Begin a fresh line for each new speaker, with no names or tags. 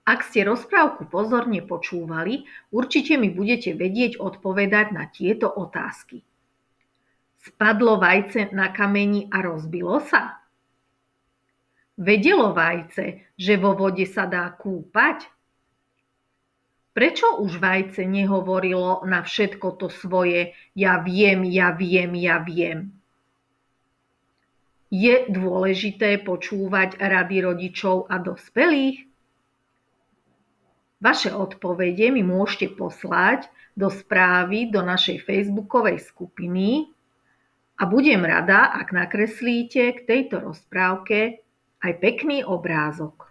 Ak ste rozprávku pozorne počúvali, určite mi budete vedieť odpovedať na tieto otázky. Spadlo vajce na kameni a rozbilo sa? Vedelo vajce, že vo vode sa dá kúpať? Prečo už vajce nehovorilo na všetko to svoje ja viem, ja viem, ja viem? Je dôležité počúvať rady rodičov a dospelých? Vaše odpovede mi môžete poslať do správy do našej facebookovej skupiny a budem rada, ak nakreslíte k tejto rozprávke aj pekný obrázok.